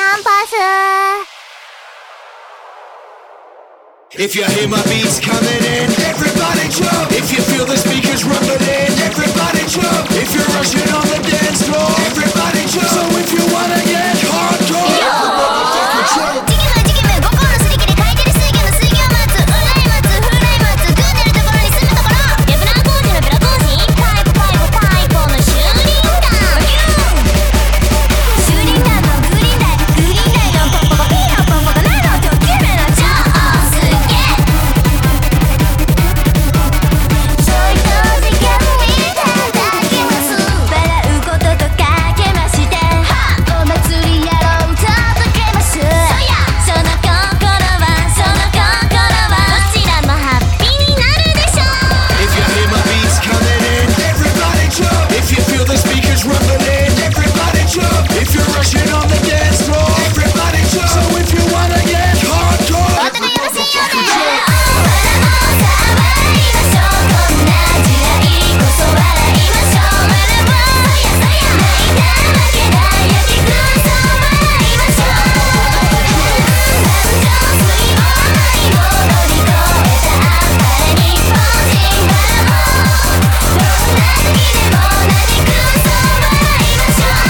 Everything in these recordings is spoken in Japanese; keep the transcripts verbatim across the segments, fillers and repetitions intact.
ャンパス。 If you hear my beats coming in, everybody jump. If you feel the speakers rumbling, everybody jump. If you're rushing on the dance floor, everybody jump. So if you wanna get hardcore, everybody jump. ジギムジギム五行のすり切り書いてる水魚の水魚を待つ、うんらい待つ、風来待つ、組んでるところに住むところ。やぶな工事のブラ工事、パイプパイプパイプのシューリンガン。シューリンガンのグリーンダイ、グリーンダイのポッポコピーのポッポコナのドキュメの超すげえ。ちょいと時間いただきます。笑うこととかけまして、お祭りやろうと届けます。その心はその心はどちらもハッピーになるでしょう。 If you hear my beats coming in, everybody jump. If you feel the speakers rumbling, everybody jump. If you're rushing on the dance floor, everybody jump. So if you wanna get hardcore, お互いよろしいようで。 everybody jump. 笑いましょう、こんな時代こそ笑いましょう。笑おうやそや泣いたわけだよ、聞くそう笑いましょう。感情水を舞を乗り越えたあっぱれ日本人だもん。どんな時でも何くそ笑いましょう。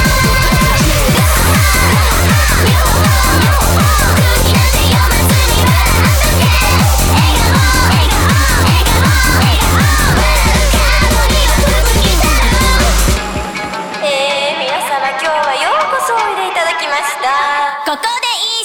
よっほーよっほー空気なんて読まずに笑っとけ。笑顔笑顔笑顔笑顔笑う顔には福来たる。えー、皆様今日はようこそおいでいただきました。ここでいい